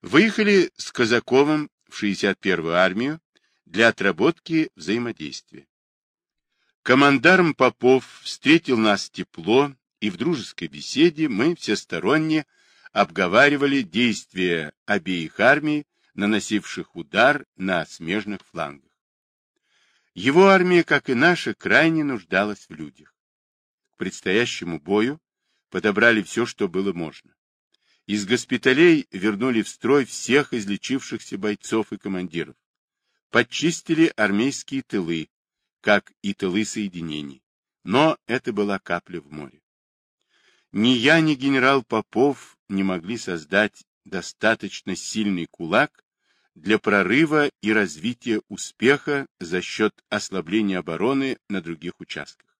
Выехали с Казаковым в 61-ю армию для отработки взаимодействия. Командарм Попов встретил нас тепло, и в дружеской беседе мы всесторонне обговаривали действия обеих армий, наносивших удар на смежных флангах. Его армия, как и наша, крайне нуждалась в людях. К предстоящему бою подобрали все, что было можно. Из госпиталей вернули в строй всех излечившихся бойцов и командиров. Подчистили армейские тылы, как и тылы соединений. Но это была капля в море. Ни я, ни генерал Попов не могли создать достаточно сильный кулак для прорыва и развития успеха за счет ослабления обороны на других участках.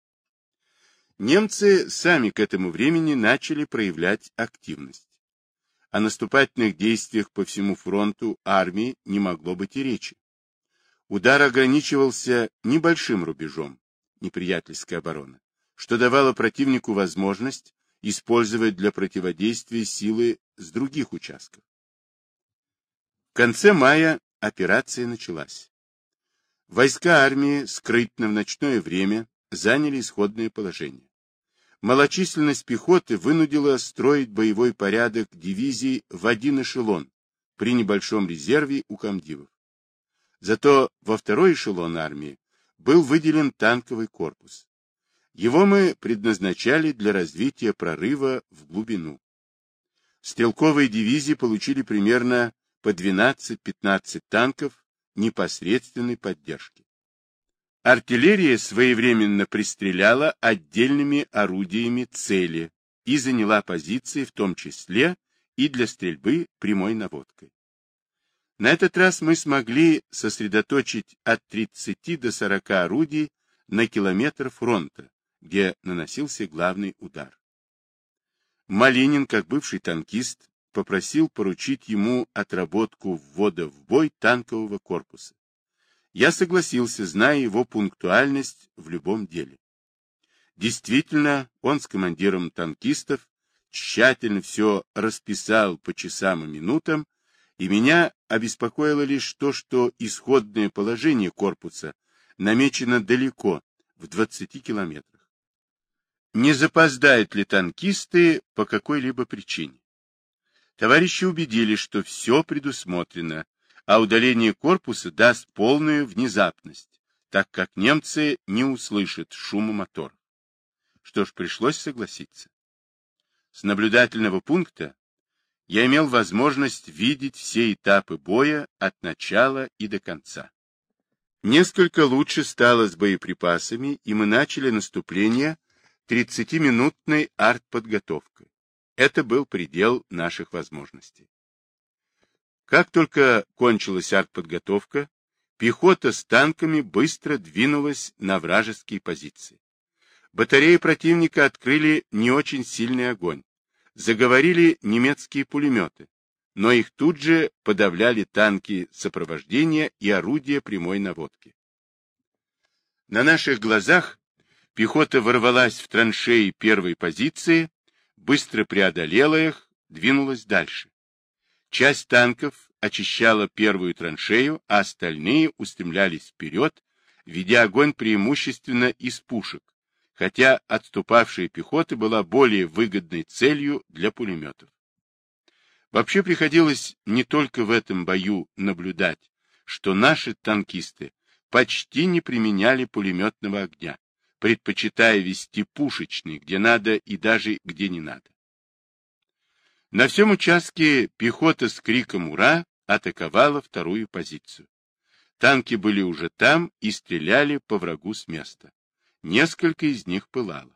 Немцы сами к этому времени начали проявлять активность. О наступательных действиях по всему фронту армии не могло быть и речи. Удар ограничивался небольшим рубежом неприятельской обороны, что давало противнику возможность использовать для противодействия силы с других участков. В конце мая операция началась. Войска армии скрытно в ночное время заняли исходное положение. Малочисленность пехоты вынудила строить боевой порядок дивизий в один эшелон при небольшом резерве у комдивов. Зато во второй эшелон армии был выделен танковый корпус. Его мы предназначали для развития прорыва в глубину. Стрелковые дивизии получили примерно по 12-15 танков непосредственной поддержки. Артиллерия своевременно пристреляла отдельными орудиями цели и заняла позиции, в том числе и для стрельбы прямой наводкой. На этот раз мы смогли сосредоточить от 30 до 40 орудий на километр фронта, где наносился главный удар. Малинин, как бывший танкист, попросил поручить ему отработку ввода в бой танкового корпуса. Я согласился, зная его пунктуальность в любом деле. Действительно, он с командиром танкистов тщательно все расписал по часам и минутам, и меня обеспокоило лишь то, что исходное положение корпуса намечено далеко, в 20 километрах. Не запоздают ли танкисты по какой-либо причине? Товарищи убедились, что все предусмотрено, а удаление корпуса даст полную внезапность, так как немцы не услышат шума моторов. Что ж, пришлось согласиться. С наблюдательного пункта я имел возможность видеть все этапы боя от начала и до конца. Несколько лучше стало с боеприпасами, и мы начали наступление 30-минутной артподготовкой. Это был предел наших возможностей. Как только кончилась артподготовка, пехота с танками быстро двинулась на вражеские позиции. Батареи противника открыли не очень сильный огонь. Заговорили немецкие пулеметы, но их тут же подавляли танки сопровождения и орудия прямой наводки. На наших глазах пехота ворвалась в траншеи первой позиции, быстро преодолела их, двинулась дальше. Часть танков очищала первую траншею, а остальные устремлялись вперед, ведя огонь преимущественно из пушек, хотя отступавшая пехота была более выгодной целью для пулеметов. Вообще приходилось не только в этом бою наблюдать, что наши танкисты почти не применяли пулеметного огня, предпочитая вести пушечный, где надо и даже где не надо. На всем участке пехота с криком «Ура!» атаковала вторую позицию. Танки были уже там и стреляли по врагу с места. Несколько из них пылало.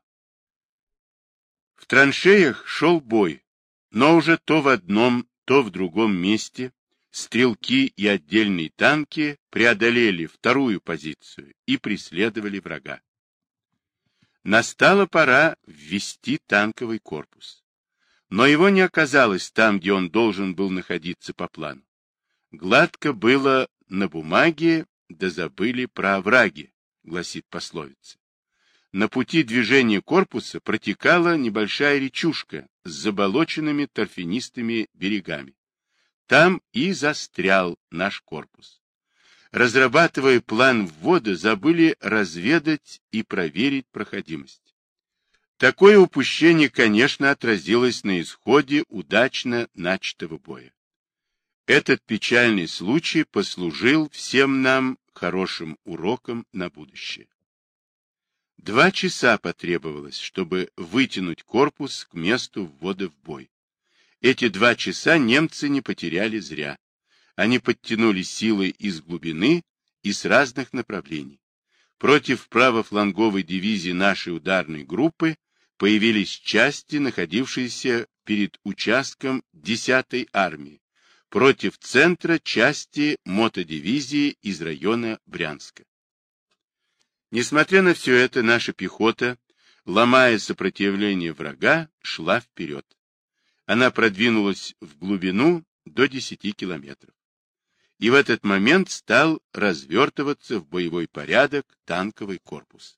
В траншеях шел бой, но уже то в одном, то в другом месте стрелки и отдельные танки преодолели вторую позицию и преследовали врага. Настала пора ввести танковый корпус. Но его не оказалось там, где он должен был находиться по плану. Гладко было на бумаге, да забыли про овраги, гласит пословица. На пути движения корпуса протекала небольшая речушка с заболоченными торфянистыми берегами. Там и застрял наш корпус. Разрабатывая план ввода, забыли разведать и проверить проходимость. Такое упущение, конечно, отразилось на исходе удачно начатого боя. Этот печальный случай послужил всем нам хорошим уроком на будущее. 2 часа потребовалось, чтобы вытянуть корпус к месту ввода в бой. Эти 2 часа немцы не потеряли зря. Они подтянули силы из глубины и с разных направлений. Против правофланговой дивизии нашей ударной группы появились части, находившиеся перед участком 10-й армии, против центра части мотодивизии из района Брянска. Несмотря на все это, наша пехота, ломая сопротивление врага, шла вперед. Она продвинулась в глубину до 10 километров. И в этот момент стал развертываться в боевой порядок танковый корпус.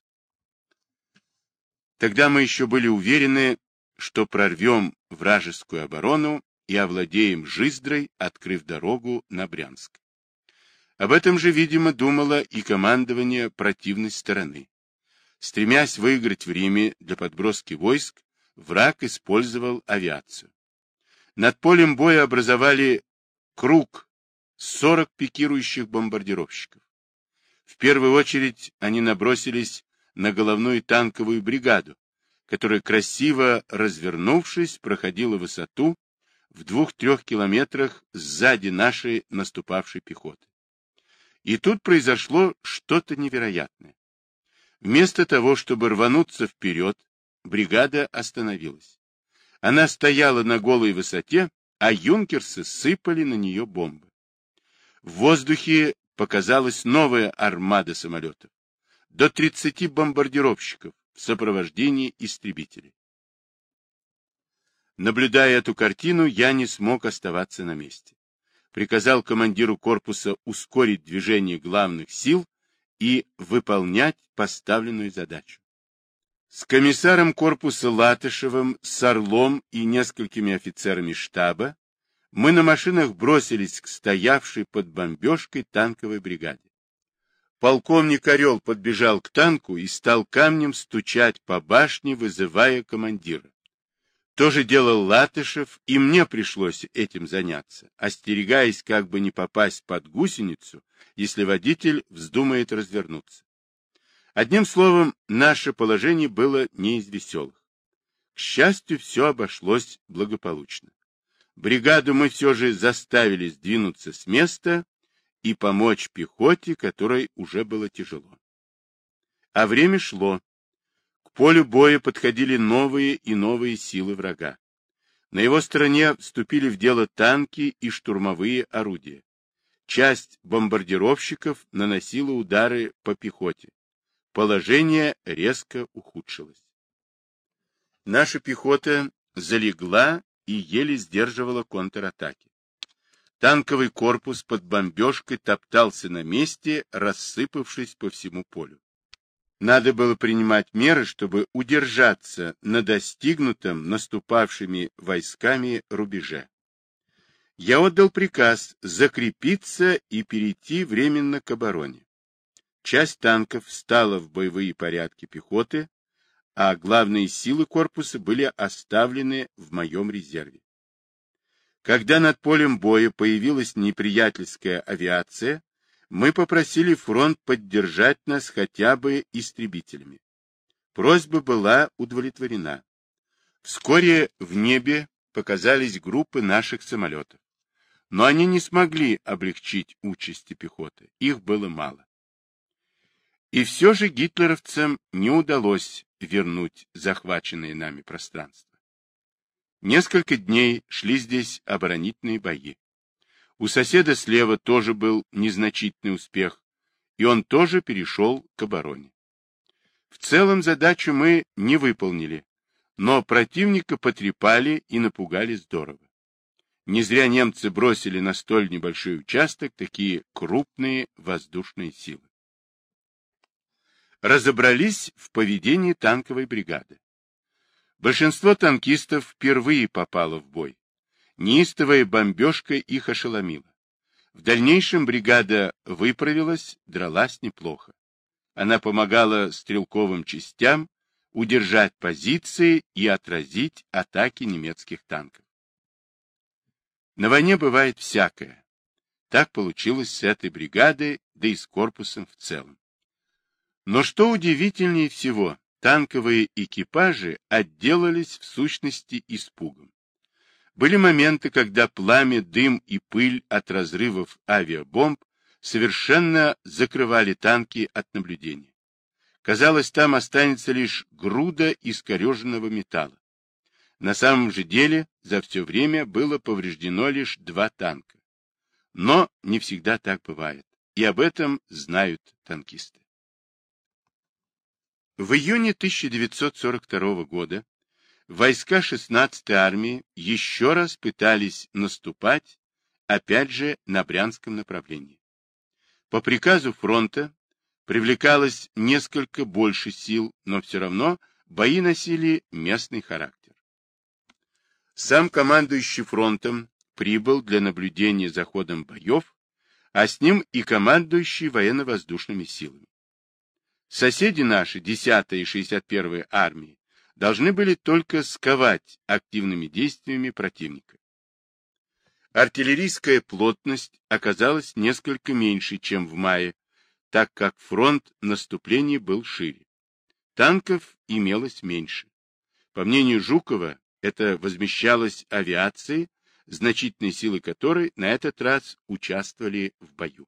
Тогда мы еще были уверены, что прорвем вражескую оборону и овладеем Жиздрой, открыв дорогу на Брянск. Об этом же, видимо, думало и командование противной стороны. Стремясь выиграть время для подброски войск, враг использовал авиацию. Над полем боя образовали круг 40 пикирующих бомбардировщиков. В первую очередь они набросились на головную танковую бригаду, которая, красиво развернувшись, проходила высоту в 2-3 километрах сзади нашей наступавшей пехоты. И тут произошло что-то невероятное. Вместо того, чтобы рвануться вперед, бригада остановилась. Она стояла на голой высоте, а юнкерсы сыпали на нее бомбы. В воздухе показалась новая армада самолетов. До 30 бомбардировщиков в сопровождении истребителей. Наблюдая эту картину, я не смог оставаться на месте. Приказал командиру корпуса ускорить движение главных сил и выполнять поставленную задачу. С комиссаром корпуса Латышевым, с Орлом и несколькими офицерами штаба мы на машинах бросились к стоявшей под бомбежкой танковой бригаде. Полковник Орел подбежал к танку и стал камнем стучать по башне, вызывая командира. То же делал Латышев, и мне пришлось этим заняться, остерегаясь как бы не попасть под гусеницу, если водитель вздумает развернуться. Одним словом, наше положение было не из веселых. К счастью, все обошлось благополучно. Бригаду мы все же заставили сдвинуться с места и помочь пехоте, которой уже было тяжело. А время шло. К полю боя подходили новые и новые силы врага. На его стороне вступили в дело танки и штурмовые орудия. Часть бомбардировщиков наносила удары по пехоте. Положение резко ухудшилось. Наша пехота залегла и еле сдерживала контратаки. Танковый корпус под бомбежкой топтался на месте, рассыпавшись по всему полю. Надо было принимать меры, чтобы удержаться на достигнутом наступавшими войсками рубеже. Я отдал приказ закрепиться и перейти временно к обороне. Часть танков встала в боевые порядки пехоты, а главные силы корпуса были оставлены в моем резерве. Когда над полем боя появилась неприятельская авиация, мы попросили фронт поддержать нас хотя бы истребителями. Просьба была удовлетворена. Вскоре в небе показались группы наших самолетов. Но они не смогли облегчить участи пехоты, их было мало. И все же гитлеровцам не удалось вернуть захваченное нами пространство. Несколько дней шли здесь оборонительные бои. У соседа слева тоже был незначительный успех, и он тоже перешел к обороне. В целом задачу мы не выполнили, но противника потрепали и напугали здорово. Не зря немцы бросили на столь небольшой участок такие крупные воздушные силы. Разобрались в поведении танковой бригады. Большинство танкистов впервые попало в бой. Неистовая бомбежка их ошеломила. В дальнейшем бригада выправилась, дралась неплохо. Она помогала стрелковым частям удержать позиции и отразить атаки немецких танков. На войне бывает всякое. Так получилось с этой бригадой, да и с корпусом в целом. Но что удивительнее всего, танковые экипажи отделались в сущности испугом. Были моменты, когда пламя, дым и пыль от разрывов авиабомб совершенно закрывали танки от наблюдения. Казалось, там останется лишь груда искореженного металла. На самом же деле за все время было повреждено лишь 2 танка. Но не всегда так бывает, и об этом знают танкисты. В июне 1942 года войска 16-й армии еще раз пытались наступать, опять же, на Брянском направлении. По приказу фронта привлекалось несколько больше сил, но все равно бои носили местный характер. Сам командующий фронтом прибыл для наблюдения за ходом боев, а с ним и командующий военно-воздушными силами. Соседи наши, 10-я и 61-я армии, должны были только сковать активными действиями противника. Артиллерийская плотность оказалась несколько меньше, чем в мае, так как фронт наступления был шире. Танков имелось меньше. По мнению Жукова, это возмещалось авиацией, значительные силы которой на этот раз участвовали в бою.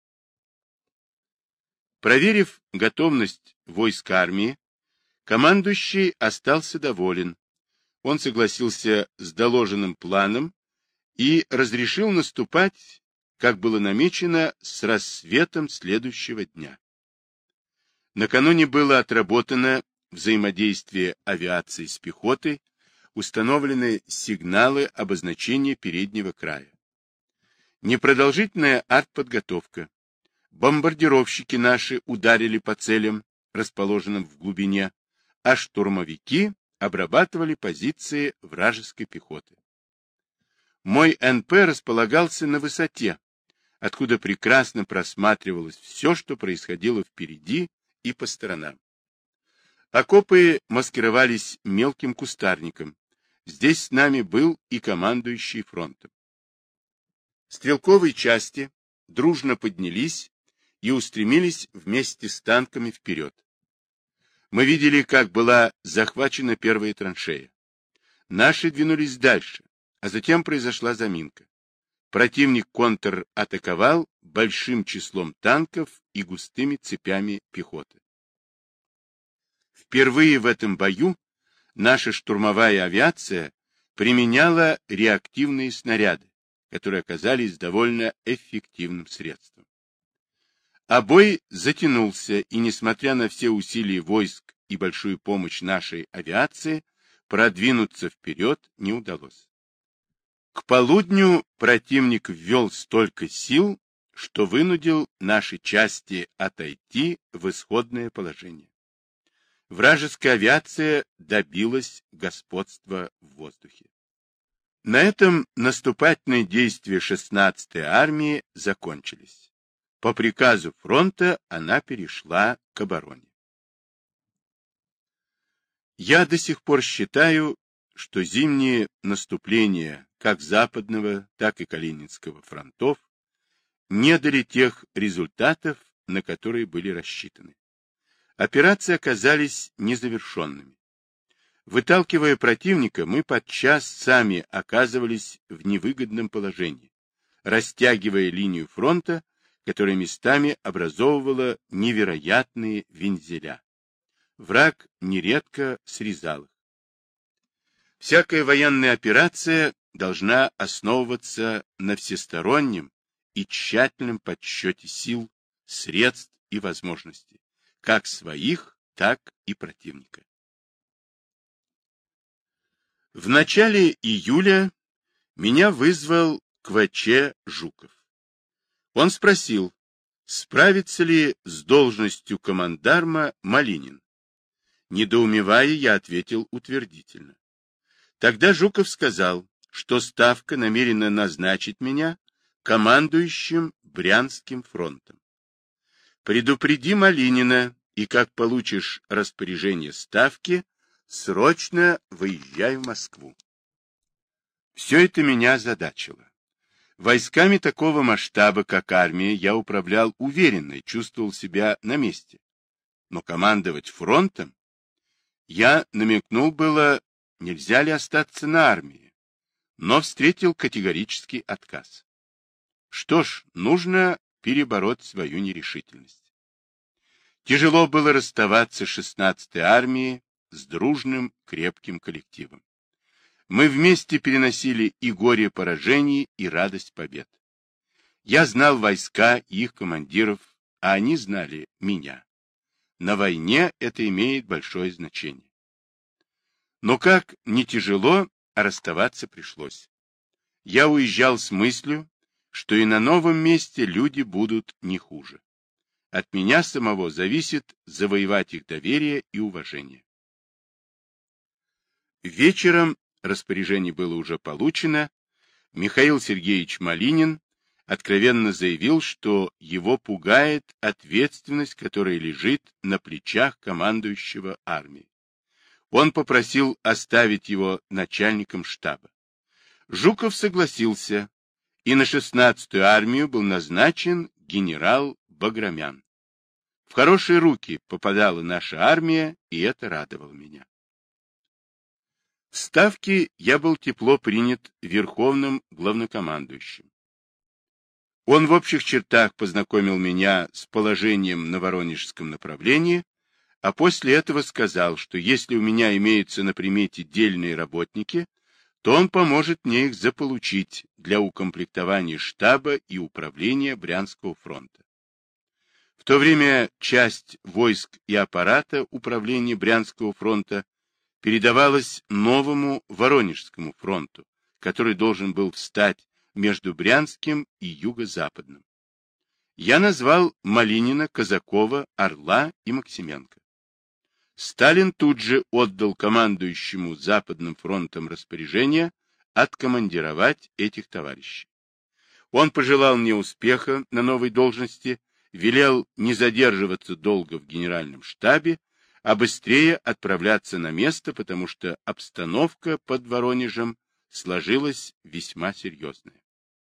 Проверив готовность войск армии, командующий остался доволен. Он согласился с доложенным планом и разрешил наступать, как было намечено, с рассветом следующего дня. Накануне было отработано взаимодействие авиации с пехотой, установлены сигналы обозначения переднего края. Непродолжительная артподготовка. Бомбардировщики наши ударили по целям, расположенным в глубине, а штурмовики обрабатывали позиции вражеской пехоты. Мой НП располагался на высоте, откуда прекрасно просматривалось все, что происходило впереди и по сторонам. Окопы маскировались мелким кустарником. Здесь с нами был и командующий фронтом. Стрелковые части дружно поднялись и устремились вместе с танками вперед. Мы видели, как была захвачена первая траншея. Наши двинулись дальше, а затем произошла заминка. Противник контратаковал большим числом танков и густыми цепями пехоты. Впервые в этом бою наша штурмовая авиация применяла реактивные снаряды, которые оказались довольно эффективным средством. А бой затянулся, и, несмотря на все усилия войск и большую помощь нашей авиации, продвинуться вперед не удалось. К полудню противник ввел столько сил, что вынудил наши части отойти в исходное положение. Вражеская авиация добилась господства в воздухе. На этом наступательные действия 16-й армии закончились. По приказу фронта она перешла к обороне. Я до сих пор считаю, что зимнее наступление как Западного, так и Калининского фронтов не дали тех результатов, на которые были рассчитаны. Операции оказались незавершенными. Выталкивая противника, мы подчас сами оказывались в невыгодном положении, растягивая линию фронта, которая местами образовывала невероятные вензеля. Враг нередко срезал их. Всякая военная операция должна основываться на всестороннем и тщательном подсчете сил, средств и возможностей, как своих, так и противника. В начале июля меня вызвал КВЧ Жуков. Он спросил, справится ли с должностью командарма Малинин. Недоумевая, я ответил утвердительно. Тогда Жуков сказал, что Ставка намерена назначить меня командующим Брянским фронтом. Предупреди Малинина, и как получишь распоряжение Ставки, срочно выезжай в Москву. Все это меня озадачило. Войсками такого масштаба, как армия, я управлял уверенно и чувствовал себя на месте. Но командовать фронтом? Я намекнул было, нельзя ли остаться на армии, но встретил категорический отказ. Что ж, нужно перебороть свою нерешительность. Тяжело было расставаться с 16-й армией, с дружным, крепким коллективом. Мы вместе переносили и горе поражений, и радость побед. Я знал войска и их командиров, а они знали меня. На войне это имеет большое значение. Но как не тяжело, а расставаться пришлось. Я уезжал с мыслью, что и на новом месте люди будут не хуже. От меня самого зависит завоевать их доверие и уважение. Вечером, распоряжение было уже получено, Михаил Сергеевич Малинин откровенно заявил, что его пугает ответственность, которая лежит на плечах командующего армией. Он попросил оставить его начальником штаба. Жуков согласился, и на 16-ю армию был назначен генерал Баграмян. В хорошие руки попадала наша армия, и это радовало меня. В Ставке я был тепло принят верховным главнокомандующим. Он в общих чертах познакомил меня с положением на Воронежском направлении, а после этого сказал, что если у меня имеются на примете дельные работники, то он поможет мне их заполучить для укомплектования штаба и управления Брянского фронта. В то время часть войск и аппарата управления Брянского фронта передавалась новому Воронежскому фронту, который должен был встать между Брянским и Юго-Западным. Я назвал Малинина, Казакова, Орла и Максименко. Сталин тут же отдал командующему Западным фронтом распоряжение откомандировать этих товарищей. Он пожелал мне успеха на новой должности, велел не задерживаться долго в генеральном штабе, а быстрее отправляться на место, потому что обстановка под Воронежем сложилась весьма серьезная.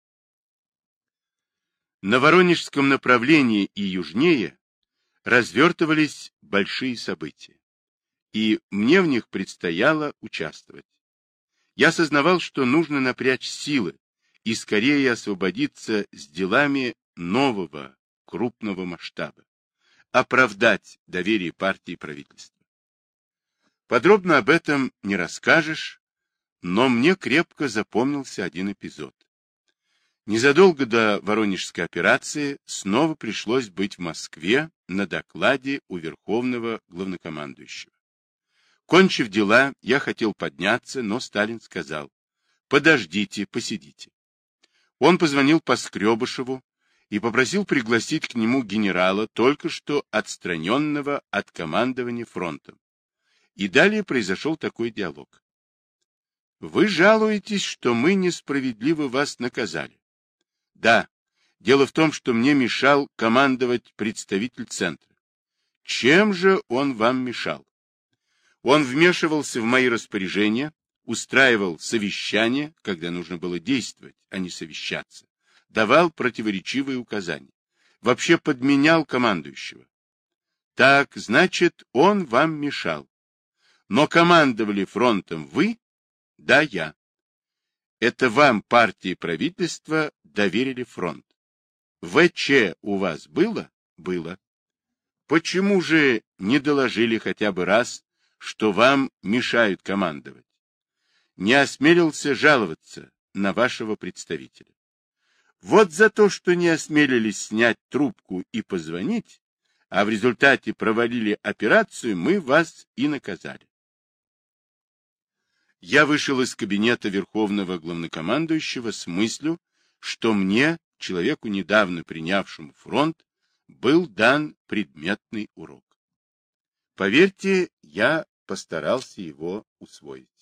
На Воронежском направлении и южнее развертывались большие события, и мне в них предстояло участвовать. Я сознавал, что нужно напрячь силы и скорее освободиться с делами нового крупного масштаба, оправдать доверие партии и правительства. Подробно об этом не расскажешь, но мне крепко запомнился один эпизод. Незадолго до Воронежской операции снова пришлось быть в Москве на докладе у Верховного главнокомандующего. Кончив дела, я хотел подняться, но Сталин сказал: «Подождите, посидите». Он позвонил Поскребышеву и попросил пригласить к нему генерала, только что отстраненного от командования фронтом. И далее произошел такой диалог. «Вы жалуетесь, что мы несправедливо вас наказали. Да, дело в том, что мне мешал командовать представитель центра. Чем же он вам мешал? Он вмешивался в мои распоряжения, устраивал совещания, когда нужно было действовать, а не совещаться, давал противоречивые указания, вообще подменял командующего. Так, значит, он вам мешал. Но командовали фронтом вы? Да, я. Это вам партия и правительство доверили фронт. ВЧ у вас было? Было. Почему же не доложили хотя бы раз, что вам мешают командовать? Не осмелился жаловаться на вашего представителя. Вот за то, что не осмелились снять трубку и позвонить, а в результате провалили операцию, мы вас и наказали. Я вышел из кабинета Верховного главнокомандующего с мыслью, что мне, человеку, недавно принявшему фронт, был дан предметный урок. Поверьте, я постарался его усвоить.